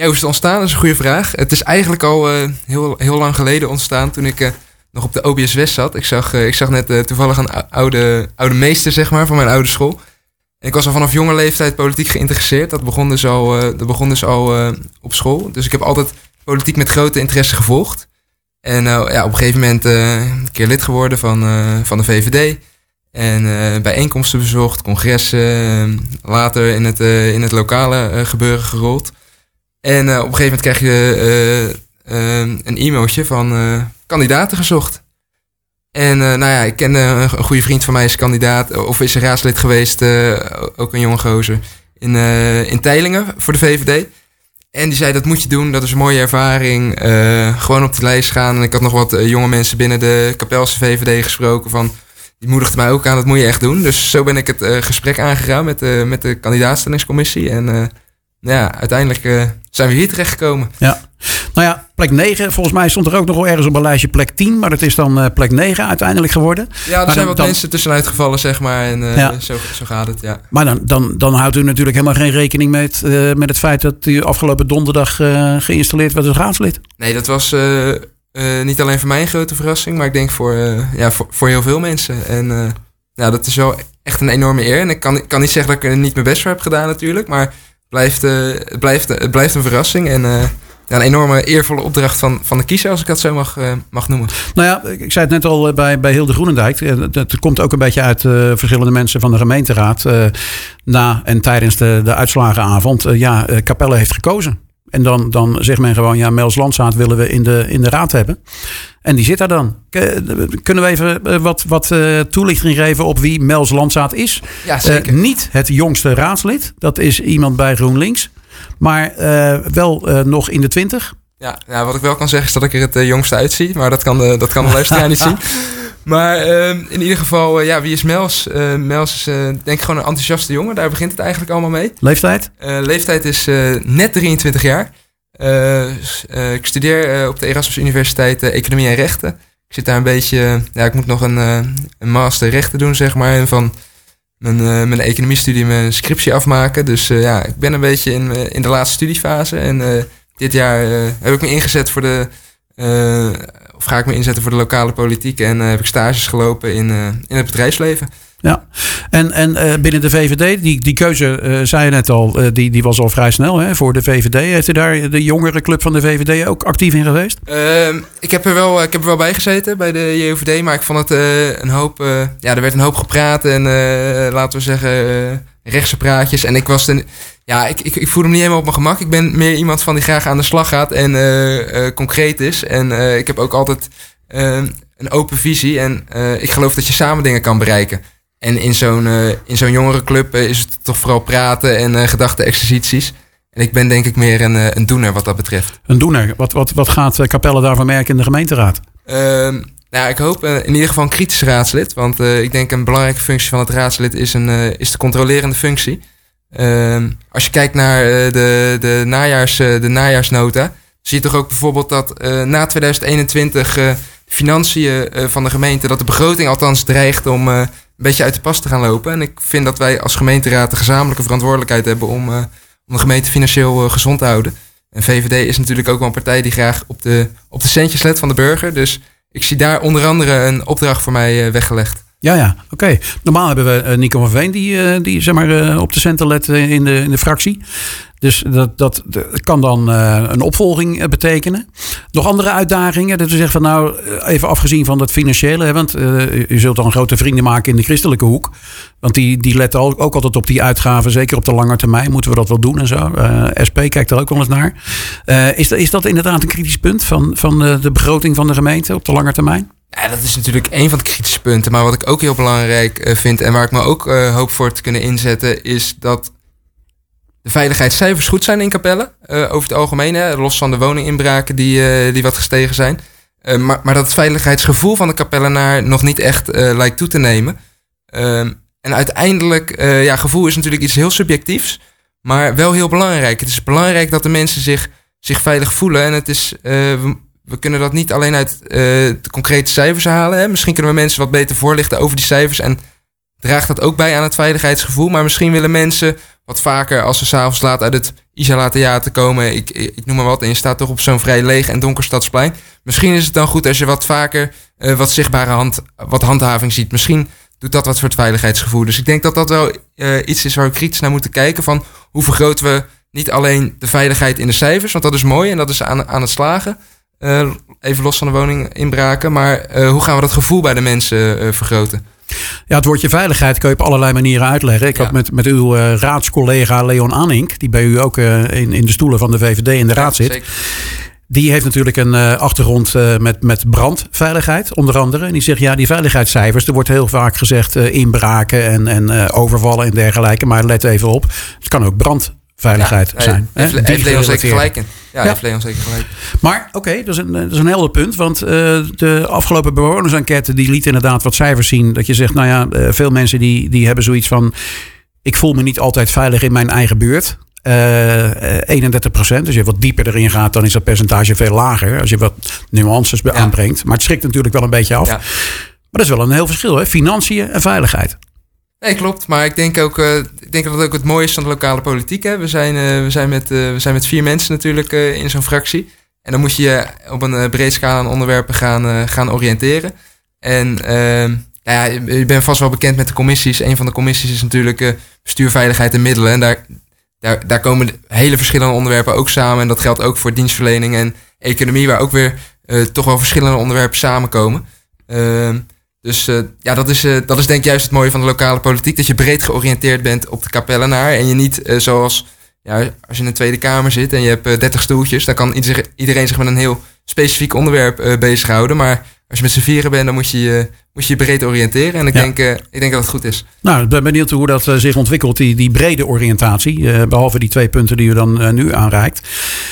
Ja, hoe is het ontstaan? Dat is een goede vraag. Het is eigenlijk al heel lang geleden ontstaan toen ik nog op de OBS West zat. Ik zag net toevallig een oude meester, zeg maar, van mijn oude school. En ik was al vanaf jonge leeftijd politiek geïnteresseerd. Dat begon dus al op school. Dus ik heb altijd politiek met grote interesse gevolgd. En op een gegeven moment een keer lid geworden van de VVD. En bijeenkomsten bezocht, congressen. Later in het lokale gebeuren gerold. En op een gegeven moment krijg je een e-mailtje van kandidaten gezocht. En ik ken een goede vriend van mij is kandidaat, of is raadslid geweest, ook een jonge gozer, in Teylingen voor de VVD. En die zei, dat moet je doen, dat is een mooie ervaring. Gewoon op de lijst gaan. En ik had nog wat jonge mensen binnen de Kapelse VVD gesproken van, die moedigden mij ook aan, dat moet je echt doen. Dus zo ben ik het gesprek aangegaan met de kandidaatstellingscommissie. En uiteindelijk zijn we hier terechtgekomen. Ja. Nou ja, plek 9. Volgens mij stond er ook nog wel ergens op een lijstje plek 10. Maar dat is dan plek 9 uiteindelijk geworden. Ja, er zijn wat mensen tussenuit gevallen, zeg maar. En zo gaat het, ja. Maar dan houdt u natuurlijk helemaal geen rekening met het feit dat u afgelopen donderdag geïnstalleerd werd als raadslid. Nee, dat was niet alleen voor mij een grote verrassing. Maar ik denk voor heel veel mensen. En dat is wel echt een enorme eer. En ik kan niet zeggen dat ik er niet mijn best voor heb gedaan natuurlijk. Maar het blijft een verrassing. En een enorme eervolle opdracht van de kiezer, als ik dat zo mag noemen. Nou ja, ik zei het net al bij Hilde Groenendijk. Dat komt ook een beetje uit verschillende mensen van de gemeenteraad. Na en tijdens de uitslagenavond. Capelle heeft gekozen. En dan zegt men gewoon, Mels Landsaat willen we in de raad hebben. En die zit daar dan. Kunnen we even wat toelichting geven op wie Mels Landsaat is? Ja, zeker. Niet het jongste raadslid. Dat is iemand bij GroenLinks. Maar wel nog in de 20. Ja, wat ik wel kan zeggen is dat ik er het jongste uitzie. Maar dat kan de luisteraar niet zien. Maar in ieder geval, wie is Mels? Mels is denk ik gewoon een enthousiaste jongen. Daar begint het eigenlijk allemaal mee. Leeftijd? Leeftijd is net 23 jaar. Ik studeer op de Erasmus Universiteit Economie en Rechten. Ik zit daar een beetje... ik moet nog een master rechten doen, zeg maar. En van mijn economiestudie mijn scriptie afmaken. Dus ik ben een beetje in de laatste studiefase. En dit jaar heb ik me ingezet ga ik me inzetten voor de lokale politiek. En heb ik stages gelopen in het bedrijfsleven. Ja, en binnen de VVD, die keuze, zei je net al, die was al vrij snel voor de VVD. Heeft u daar de jongere club van de VVD ook actief in geweest? Ik heb er wel bij gezeten bij de JOVD, maar ik vond het een hoop... er werd een hoop gepraat en laten we zeggen rechtse praatjes. En ik was ik voelde me niet helemaal op mijn gemak. Ik ben meer iemand van die graag aan de slag gaat en concreet is. En ik heb ook altijd een open visie en ik geloof dat je samen dingen kan bereiken. En in zo'n jongerenclub is het toch vooral praten en gedachte-exercities. En ik ben denk ik meer een doener wat dat betreft. Een doener? Wat gaat Capelle daarvan merken in de gemeenteraad? Ik hoop in ieder geval een kritisch raadslid. Want ik denk een belangrijke functie van het raadslid is de controlerende functie. Als je kijkt naar de najaarsnota, zie je toch ook bijvoorbeeld dat na 2021 de financiën van de gemeente, dat de begroting althans dreigt om een beetje uit de pas te gaan lopen. En ik vind dat wij als gemeenteraad de gezamenlijke verantwoordelijkheid hebben om de gemeente financieel gezond te houden. En VVD is natuurlijk ook wel een partij die graag op de centjes let van de burger. Dus ik zie daar onder andere een opdracht voor mij weggelegd. Ja, oké. Normaal hebben we Nico van Veen die zeg maar op de centen let in de fractie. Dus dat kan dan een opvolging betekenen. Nog andere uitdagingen? Dat u zegt van even afgezien van dat financiële. Want u zult dan grote vrienden maken in de christelijke hoek. Want die letten ook altijd op die uitgaven. Zeker op de lange termijn moeten we dat wel doen en zo. SP kijkt er ook wel eens naar. Is dat inderdaad een kritisch punt van de begroting van de gemeente op de lange termijn? Ja, dat is natuurlijk een van de kritische punten. Maar wat ik ook heel belangrijk vind en waar ik me ook hoop voor te kunnen inzetten, is dat de veiligheidscijfers goed zijn in Capelle. Over het algemeen, los van de woninginbraken die wat gestegen zijn. Maar dat het veiligheidsgevoel van de Capellenaar nog niet echt lijkt toe te nemen. En uiteindelijk, gevoel is natuurlijk iets heel subjectiefs, maar wel heel belangrijk. Het is belangrijk dat de mensen zich veilig voelen. En het is... We kunnen dat niet alleen uit de concrete cijfers halen. Hè. Misschien kunnen we mensen wat beter voorlichten over die cijfers. En draagt dat ook bij aan het veiligheidsgevoel. Maar misschien willen mensen wat vaker als ze 's avonds laat uit het Isala Theater komen. Ik noem maar wat. En je staat toch op zo'n vrij leeg en donker Stadsplein. Misschien is het dan goed als je wat vaker wat zichtbare handhaving ziet. Misschien doet dat wat voor het veiligheidsgevoel. Dus ik denk dat dat wel iets is waar we kritisch naar moeten kijken. Van hoe vergroten we niet alleen de veiligheid in de cijfers. Want dat is mooi en dat is aan het slagen. Even los van de woninginbraken. Maar hoe gaan we dat gevoel bij de mensen vergroten? Ja, het woordje veiligheid kun je op allerlei manieren uitleggen. Ik had met uw raadscollega Leon Anink, die bij u ook in de stoelen van de VVD in de raad zit. Zeker. Die heeft natuurlijk een achtergrond met brandveiligheid, onder andere. En die zegt, ja, die veiligheidscijfers, er wordt heel vaak gezegd inbraken en overvallen en dergelijke. Maar let even op, het kan ook brandveiligheid zijn. Heeft Leon zeker gelijk in. Ja, heeft Leon zeker gelijk. Maar oké, dat is een helder punt. Want de afgelopen bewonersenquête die liet inderdaad wat cijfers zien. Dat je zegt, nou ja, veel mensen die hebben zoiets van, ik voel me niet altijd veilig in mijn eigen buurt. 31%. Als je wat dieper erin gaat, dan is dat percentage veel lager. Als je wat nuances aanbrengt. Maar het schrikt natuurlijk wel een beetje af. Ja. Maar dat is wel een heel verschil, hè? Financiën en veiligheid. Nee, klopt. Maar ik denk ook dat het ook het mooie is van de lokale politiek. Hè? We zijn met 4 mensen natuurlijk in zo'n fractie. En dan moet je je op een breed scala aan onderwerpen gaan oriënteren. En je bent vast wel bekend met de commissies. Een van de commissies is natuurlijk bestuur, veiligheid en middelen. En daar komen hele verschillende onderwerpen ook samen. En dat geldt ook voor dienstverlening en economie, waar ook weer toch wel verschillende onderwerpen samenkomen. Dus dat is denk ik juist het mooie van de lokale politiek. Dat je breed georiënteerd bent op de Kapellenaar. En je niet zoals, als je in een Tweede Kamer zit en je hebt 30 stoeltjes. Dan kan iedereen zich met een heel specifiek onderwerp bezighouden. Maar als je met z'n 4 bent, dan moet je je breed oriënteren. En ik denk dat het goed is. Nou, ik ben benieuwd hoe dat zich ontwikkelt, die brede oriëntatie. Behalve die 2 punten die u dan nu aanreikt.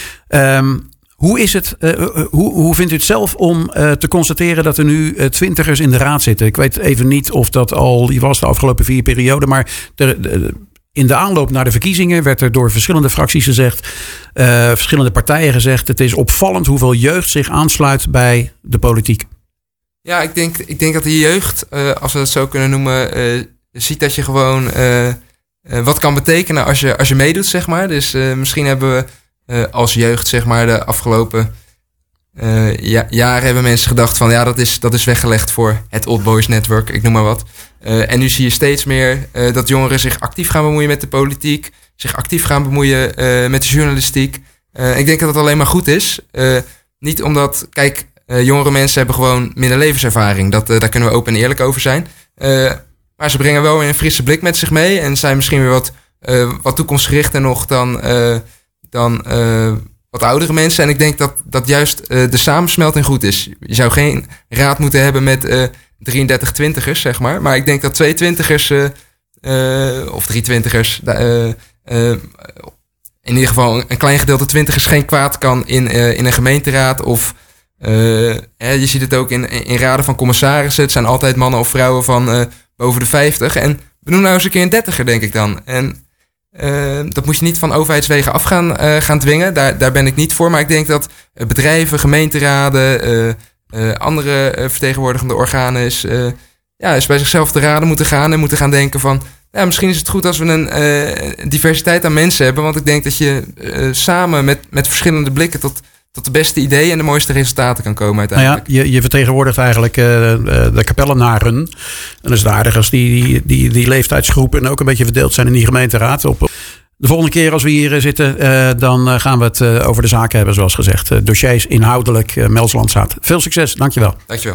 Hoe is het? Hoe vindt u het zelf om te constateren dat er nu 20ers in de raad zitten? Ik weet even niet of dat al was de afgelopen 4 perioden. Maar in de aanloop naar de verkiezingen werd er door verschillende fracties gezegd, verschillende partijen gezegd, het is opvallend hoeveel jeugd zich aansluit bij de politiek. Ja, ik denk dat de jeugd, als we het zo kunnen noemen, ziet dat je gewoon wat kan betekenen als je meedoet, zeg maar. Dus misschien hebben we als jeugd, zeg maar, de afgelopen jaren hebben mensen gedacht van, ja, dat is weggelegd voor het Old Boys Network, ik noem maar wat. En nu zie je steeds meer dat jongeren zich actief gaan bemoeien met de politiek, zich actief gaan bemoeien met de journalistiek. Ik denk dat dat alleen maar goed is. Niet omdat, kijk, jongere mensen hebben gewoon minder levenservaring. Daar kunnen we open en eerlijk over zijn. Maar ze brengen wel weer een frisse blik met zich mee en zijn misschien weer wat toekomstgerichter nog dan wat oudere mensen. En ik denk dat juist de samensmelting goed is. Je zou geen raad moeten hebben met 33 twintigers, zeg maar. Maar ik denk dat 2 twintigers of 3 twintigers in ieder geval een klein gedeelte twintigers geen kwaad kan in een gemeenteraad. Of je ziet het ook in raden van commissarissen. Het zijn altijd mannen of vrouwen van boven de 50. En we doen nou eens een keer een 30er, denk ik dan. En dat moet je niet van overheidswegen af gaan dwingen. Daar ben ik niet voor. Maar ik denk dat bedrijven, gemeenteraden, andere vertegenwoordigende organen is bij zichzelf te raden moeten gaan. En moeten gaan denken van, ja, misschien is het goed als we een diversiteit aan mensen hebben. Want ik denk dat je samen met verschillende blikken tot de beste ideeën en de mooiste resultaten kan komen uiteindelijk. Nou ja, je vertegenwoordigt eigenlijk de Kapellenaren. En dat is aardig als die leeftijdsgroepen ook een beetje verdeeld zijn in die gemeenteraad. De volgende keer als we hier zitten, dan gaan we het over de zaken hebben, zoals gezegd. Dossiers inhoudelijk, Mels Landzaat. Veel succes, dankjewel. Dankjewel.